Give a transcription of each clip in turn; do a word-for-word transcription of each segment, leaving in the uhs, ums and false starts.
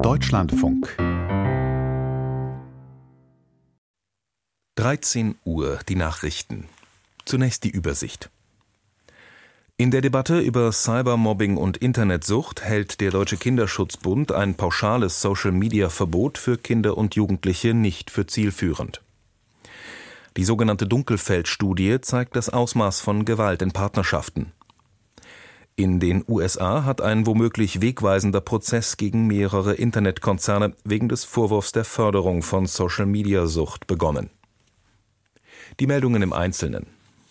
Deutschlandfunk. dreizehn Uhr, die Nachrichten. Zunächst die Übersicht. In der Debatte über Cybermobbing und Internetsucht hält der Deutsche Kinderschutzbund ein pauschales Social-Media-Verbot für Kinder und Jugendliche nicht für zielführend. Die sogenannte Dunkelfeld-Studie zeigt das Ausmaß von Gewalt in Partnerschaften. In den U S A hat ein womöglich wegweisender Prozess gegen mehrere Internetkonzerne wegen des Vorwurfs der Förderung von Social-Media-Sucht begonnen. Die Meldungen im Einzelnen.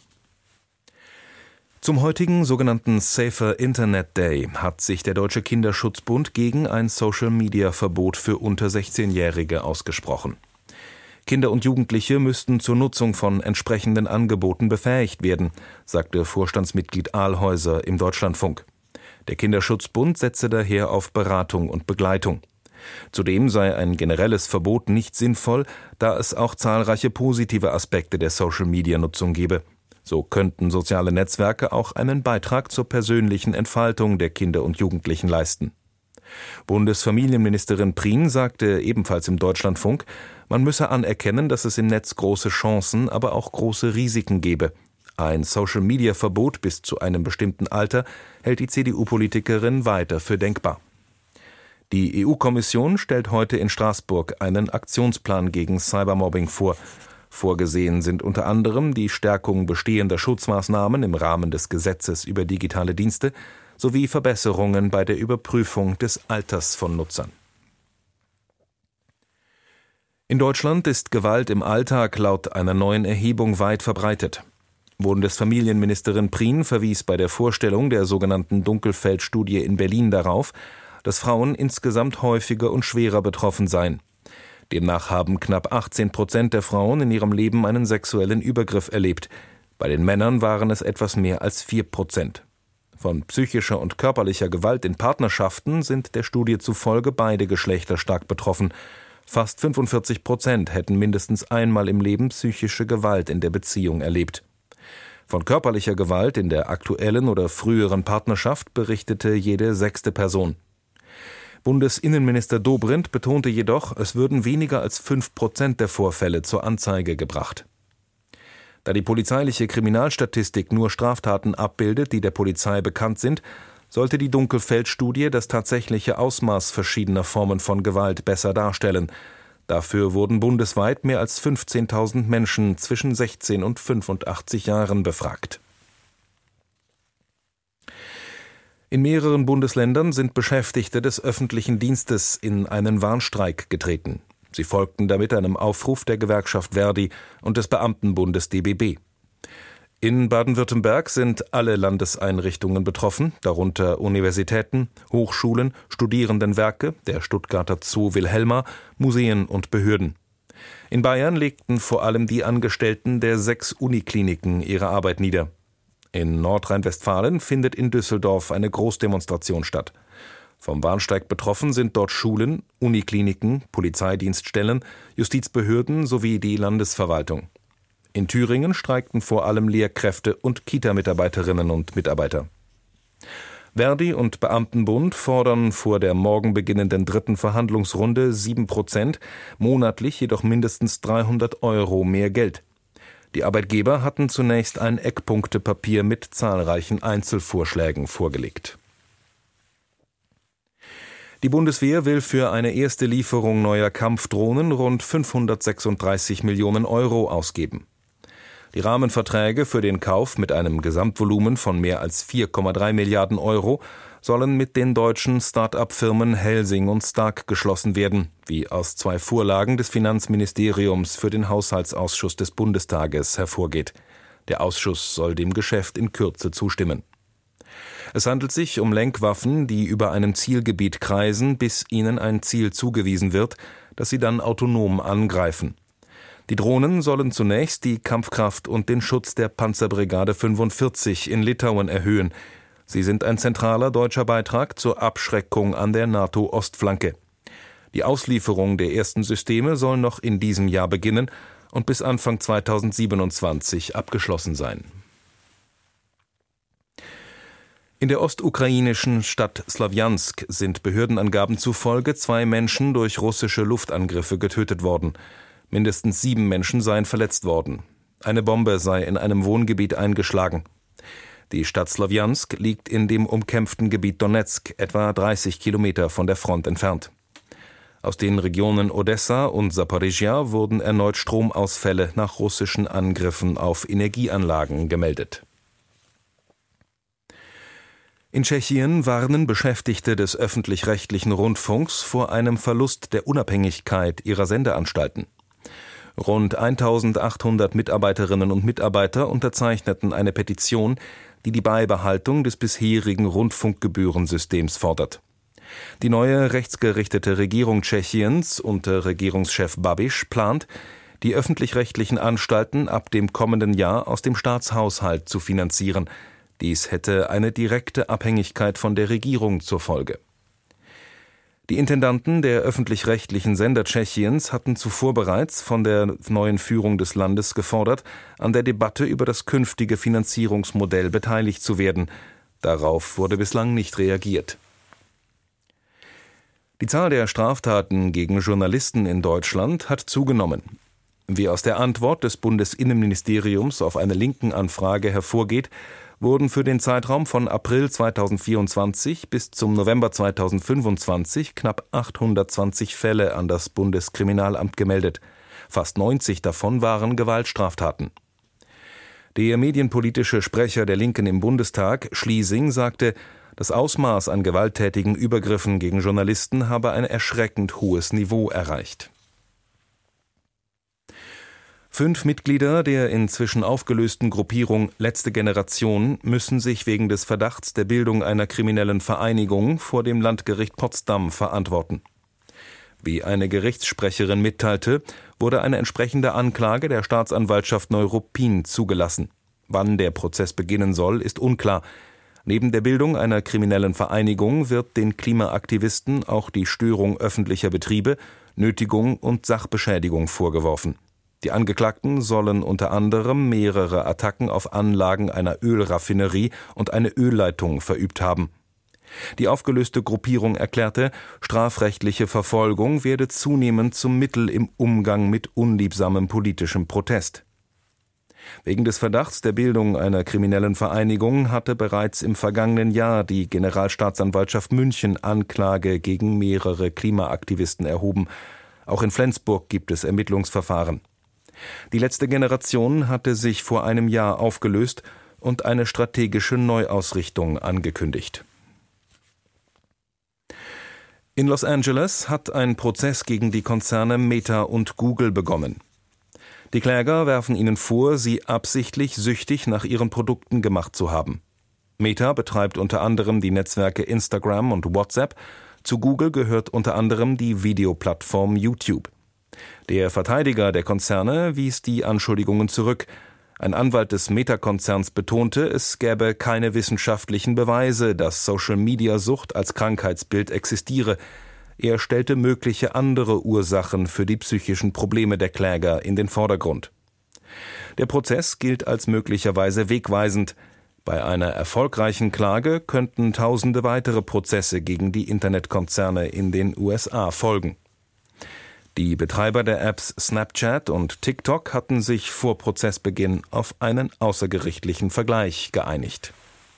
Zum heutigen sogenannten Safer Internet Day hat sich der Deutsche Kinderschutzbund gegen ein Social-Media-Verbot für unter sechzehnjährige ausgesprochen. Kinder und Jugendliche müssten zur Nutzung von entsprechenden Angeboten befähigt werden, sagte Vorstandsmitglied Ahlhäuser im Deutschlandfunk. Der Kinderschutzbund setze daher auf Beratung und Begleitung. Zudem sei ein generelles Verbot nicht sinnvoll, da es auch zahlreiche positive Aspekte der Social-Media-Nutzung gebe. So könnten soziale Netzwerke auch einen Beitrag zur persönlichen Entfaltung der Kinder und Jugendlichen leisten. Bundesfamilienministerin Prien sagte ebenfalls im Deutschlandfunk, man müsse anerkennen, dass es im Netz große Chancen, aber auch große Risiken gebe. Ein Social-Media-Verbot bis zu einem bestimmten Alter hält die C D U-Politikerin weiter für denkbar. Die E U-Kommission stellt heute in Straßburg einen Aktionsplan gegen Cybermobbing vor. Vorgesehen sind unter anderem die Stärkung bestehender Schutzmaßnahmen im Rahmen des Gesetzes über digitale Dienste sowie Verbesserungen bei der Überprüfung des Alters von Nutzern. In Deutschland ist Gewalt im Alltag laut einer neuen Erhebung weit verbreitet. Bundesfamilienministerin Prien verwies bei der Vorstellung der sogenannten Dunkelfeld-Studie in Berlin darauf, dass Frauen insgesamt häufiger und schwerer betroffen seien. Demnach haben knapp achtzehn Prozent der Frauen in ihrem Leben einen sexuellen Übergriff erlebt. Bei den Männern waren es etwas mehr als vier Prozent. Von psychischer und körperlicher Gewalt in Partnerschaften sind der Studie zufolge beide Geschlechter stark betroffen. Fast fünfundvierzig Prozent hätten mindestens einmal im Leben psychische Gewalt in der Beziehung erlebt. Von körperlicher Gewalt in der aktuellen oder früheren Partnerschaft berichtete jede sechste Person. Bundesinnenminister Dobrindt betonte jedoch, es würden weniger als fünf Prozent der Vorfälle zur Anzeige gebracht. Da die polizeiliche Kriminalstatistik nur Straftaten abbildet, die der Polizei bekannt sind, sollte die Dunkelfeld-Studie das tatsächliche Ausmaß verschiedener Formen von Gewalt besser darstellen. Dafür wurden bundesweit mehr als fünfzehntausend Menschen zwischen sechzehn und fünfundachtzig Jahren befragt. In mehreren Bundesländern sind Beschäftigte des öffentlichen Dienstes in einen Warnstreik getreten. Sie folgten damit einem Aufruf der Gewerkschaft Verdi und des Beamtenbundes D B B. In Baden-Württemberg sind alle Landeseinrichtungen betroffen, darunter Universitäten, Hochschulen, Studierendenwerke, der Stuttgarter Zoo Wilhelma, Museen und Behörden. In Bayern legten vor allem die Angestellten der sechs Unikliniken ihre Arbeit nieder. In Nordrhein-Westfalen findet in Düsseldorf eine Großdemonstration statt. Vom Warnstreik betroffen sind dort Schulen, Unikliniken, Polizeidienststellen, Justizbehörden sowie die Landesverwaltung. In Thüringen streikten vor allem Lehrkräfte und Kita-Mitarbeiterinnen und Mitarbeiter. Verdi und Beamtenbund fordern vor der morgen beginnenden dritten Verhandlungsrunde sieben Prozent, monatlich jedoch mindestens dreihundert Euro mehr Geld. Die Arbeitgeber hatten zunächst ein Eckpunktepapier mit zahlreichen Einzelvorschlägen vorgelegt. Die Bundeswehr will für eine erste Lieferung neuer Kampfdrohnen rund fünfhundertsechsunddreißig Millionen Euro ausgeben. Die Rahmenverträge für den Kauf mit einem Gesamtvolumen von mehr als vier Komma drei Milliarden Euro sollen mit den deutschen Start-up-Firmen Helsing und Stark geschlossen werden, wie aus zwei Vorlagen des Finanzministeriums für den Haushaltsausschuss des Bundestages hervorgeht. Der Ausschuss soll dem Geschäft in Kürze zustimmen. Es handelt sich um Lenkwaffen, die über einem Zielgebiet kreisen, bis ihnen ein Ziel zugewiesen wird, das sie dann autonom angreifen. Die Drohnen sollen zunächst die Kampfkraft und den Schutz der Panzerbrigade fünfundvierzig in Litauen erhöhen. Sie sind ein zentraler deutscher Beitrag zur Abschreckung an der NATO-Ostflanke. Die Auslieferung der ersten Systeme soll noch in diesem Jahr beginnen und bis Anfang zweitausendsiebenundzwanzig abgeschlossen sein. In der ostukrainischen Stadt Slawjansk sind Behördenangaben zufolge zwei Menschen durch russische Luftangriffe getötet worden. Mindestens sieben Menschen seien verletzt worden. Eine Bombe sei in einem Wohngebiet eingeschlagen. Die Stadt Slawjansk liegt in dem umkämpften Gebiet Donezk, etwa dreißig Kilometer von der Front entfernt. Aus den Regionen Odessa und Saporizhia wurden erneut Stromausfälle nach russischen Angriffen auf Energieanlagen gemeldet. In Tschechien warnen Beschäftigte des öffentlich-rechtlichen Rundfunks vor einem Verlust der Unabhängigkeit ihrer Sendeanstalten. Rund eintausendachthundert Mitarbeiterinnen und Mitarbeiter unterzeichneten eine Petition, die die Beibehaltung des bisherigen Rundfunkgebührensystems fordert. Die neue rechtsgerichtete Regierung Tschechiens unter Regierungschef Babiš plant, die öffentlich-rechtlichen Anstalten ab dem kommenden Jahr aus dem Staatshaushalt zu finanzieren. Dies hätte eine direkte Abhängigkeit von der Regierung zur Folge. Die Intendanten der öffentlich-rechtlichen Sender Tschechiens hatten zuvor bereits von der neuen Führung des Landes gefordert, an der Debatte über das künftige Finanzierungsmodell beteiligt zu werden. Darauf wurde bislang nicht reagiert. Die Zahl der Straftaten gegen Journalisten in Deutschland hat zugenommen. Wie aus der Antwort des Bundesinnenministeriums auf eine Linken-Anfrage hervorgeht, wurden für den Zeitraum von April zweitausendvierundzwanzig bis zum November zweitausendfünfundzwanzig knapp achthundertzwanzig Fälle an das Bundeskriminalamt gemeldet. Fast neunzig davon waren Gewaltstraftaten. Der medienpolitische Sprecher der Linken im Bundestag, Schliesing, sagte, das Ausmaß an gewalttätigen Übergriffen gegen Journalisten habe ein erschreckend hohes Niveau erreicht. Fünf Mitglieder der inzwischen aufgelösten Gruppierung Letzte Generation müssen sich wegen des Verdachts der Bildung einer kriminellen Vereinigung vor dem Landgericht Potsdam verantworten. Wie eine Gerichtssprecherin mitteilte, wurde eine entsprechende Anklage der Staatsanwaltschaft Neuruppin zugelassen. Wann der Prozess beginnen soll, ist unklar. Neben der Bildung einer kriminellen Vereinigung wird den Klimaaktivisten auch die Störung öffentlicher Betriebe, Nötigung und Sachbeschädigung vorgeworfen. Die Angeklagten sollen unter anderem mehrere Attacken auf Anlagen einer Ölraffinerie und eine Ölleitung verübt haben. Die aufgelöste Gruppierung erklärte, strafrechtliche Verfolgung werde zunehmend zum Mittel im Umgang mit unliebsamem politischem Protest. Wegen des Verdachts der Bildung einer kriminellen Vereinigung hatte bereits im vergangenen Jahr die Generalstaatsanwaltschaft München Anklage gegen mehrere Klimaaktivisten erhoben. Auch in Flensburg gibt es Ermittlungsverfahren. Die Letzte Generation hatte sich vor einem Jahr aufgelöst und eine strategische Neuausrichtung angekündigt. In Los Angeles hat ein Prozess gegen die Konzerne Meta und Google begonnen. Die Kläger werfen ihnen vor, sie absichtlich süchtig nach ihren Produkten gemacht zu haben. Meta betreibt unter anderem die Netzwerke Instagram und WhatsApp. Zu Google gehört unter anderem die Videoplattform YouTube. Der Verteidiger der Konzerne wies die Anschuldigungen zurück. Ein Anwalt des Meta-Konzerns betonte, es gäbe keine wissenschaftlichen Beweise, dass Social-Media-Sucht als Krankheitsbild existiere. Er stellte mögliche andere Ursachen für die psychischen Probleme der Kläger in den Vordergrund. Der Prozess gilt als möglicherweise wegweisend. Bei einer erfolgreichen Klage könnten tausende weitere Prozesse gegen die Internetkonzerne in den U S A folgen. Die Betreiber der Apps Snapchat und TikTok hatten sich vor Prozessbeginn auf einen außergerichtlichen Vergleich geeinigt.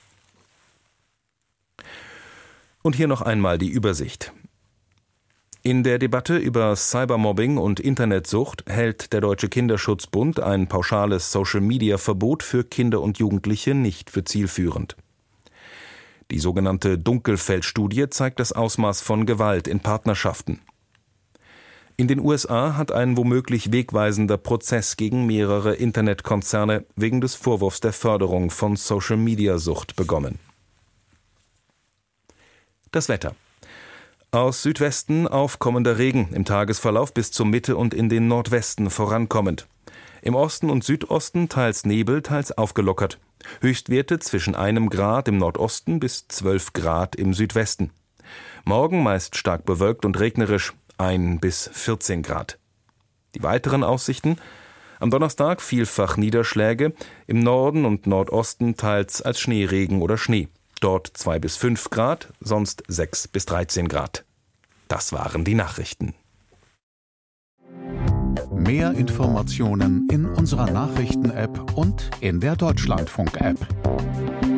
Und hier noch einmal die Übersicht. In der Debatte über Cybermobbing und Internetsucht hält der Deutsche Kinderschutzbund ein pauschales Social-Media-Verbot für Kinder und Jugendliche nicht für zielführend. Die sogenannte Dunkelfeld-Studie zeigt das Ausmaß von Gewalt in Partnerschaften. In den U S A hat ein womöglich wegweisender Prozess gegen mehrere Internetkonzerne wegen des Vorwurfs der Förderung von Social-Media-Sucht begonnen. Das Wetter. Aus Südwesten aufkommender Regen, im Tagesverlauf bis zur Mitte und in den Nordwesten vorankommend. Im Osten und Südosten teils Nebel, teils aufgelockert. Höchstwerte zwischen einem Grad im Nordosten bis zwölf Grad im Südwesten. Morgen meist stark bewölkt und regnerisch, ein bis vierzehn Grad. Die weiteren Aussichten: am Donnerstag vielfach Niederschläge, im Norden und Nordosten teils als Schneeregen oder Schnee. dort zwei bis fünf Grad, sonst sechs bis dreizehn Grad. Das waren die Nachrichten. Mehr Informationen in unserer Nachrichten-App und in der Deutschlandfunk-App.